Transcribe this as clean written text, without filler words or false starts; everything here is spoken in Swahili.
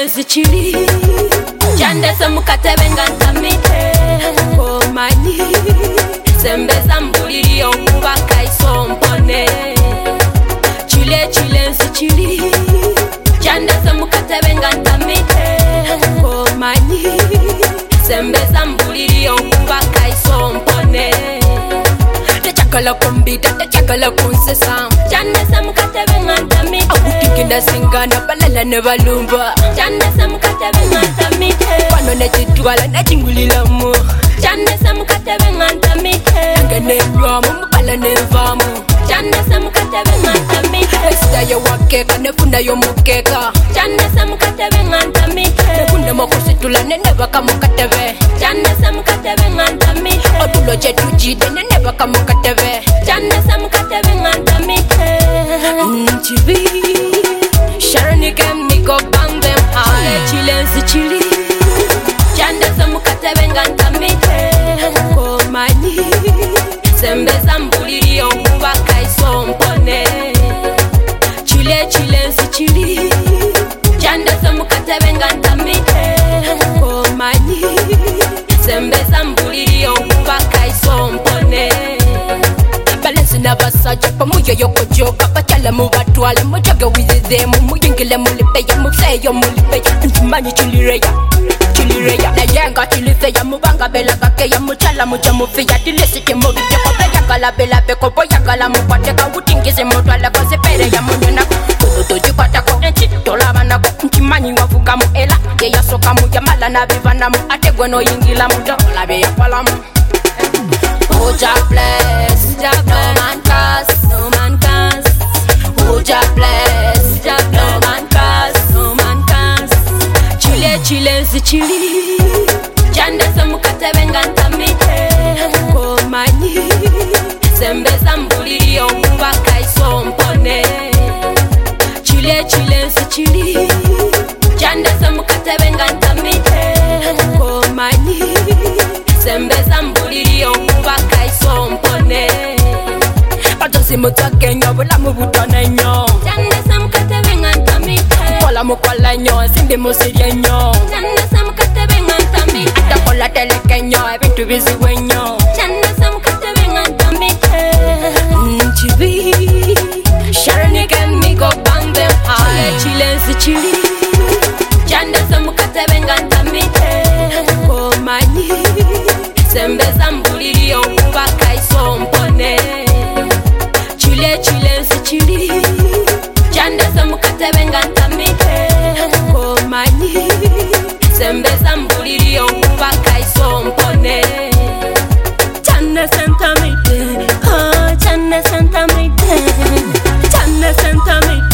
chilenzi chili Chandesa mukatebe nga ntamite Komanyi Sembeza mbuliri okuba kaiso mpone Chilenzi chili Chandesa mukatebe nga ntamite Komanyi Sembeza mbuliri okuba kaiso mpone Techakala kombida, techakala kunsesa Chandesa mukatebe nga ntamite Awutikina singana balala ne balumba Chandesa mukatebe nga ntamite Wano nechitwala nechingulila Chandesa mukatebe nga ntamite Ngene nywamu mubala nevamu Chandesa mukatebe nga ntamite Esida yo wakeka nefuna yo mukeka Chandesa mukatebe nga ntamite Nekune mokusitula nenebaka mukatebe Chandesa mukatebe nga ntamite Otulo jetu jide nenebaka mukatebe Chandesa mukatebe nga ntamite Chibi Sharoni can me go bang them high Chilenzi chili Chandesa mukatebe nga ntamite Komanyi Sembeza mbuliri okuba kaiso mpone Chilenzi chili Chandesa mukatebe nga ntamite Komanyi Sembeza mbuliri okuba kaiso mpone Balensi n'abasajja pamuyo yokojoka Bachala mubatwala mujaga wizizemu Muyingile mulipeya museyo mulipeya Ntumanyi chilireya Nayenga chilifeya mubanga bela kakeya Muchala muja mufiya dilisiti mubibye Kobeya gala bela beko boya gala mukwateka Utingize mutwala kose pere ya munyonako Tututuji kwatako enchitola banako Nchimanyi wavuga mu ela Yeya soka muja mala na bivanamu Ategwe no yingila muja Olabe ya palamu Oh Jah bless, no man curse, no man curse. Oh Jah bless, no man curse, no man curse. Chilenzi chili Chandesa mukatebe nga ntamite Komanyi Sembeza mbuliri okuba kaiso mpone Chilenzi chili Chandesa mukatebe nga ntamite Komanyi Sembeza mbuliri okuba kaiso mpone Badosi mutake nyo bulamu butone nyo Chandesa mukatebe nga ntamite Kola mukola nyo simbi musirye nyo Chandesa mukatebe nga ntamite Atakola teleke nyo ebintu biziwe nyo Chandesa mukatebe nga ntamite Chibi Sharoni can me go bang them high Chilenzi chili Chandesa mukatebe nga ntamite Komanyi Sembeza mbuliri okuba kaiso mpone Chilenzi chili Chandesa mukatebe nga ntamite Komanyi Sembeza mbuliri okuba kaiso mpone Chandesa ntamite Chandesa ntamite Chandesa ntamite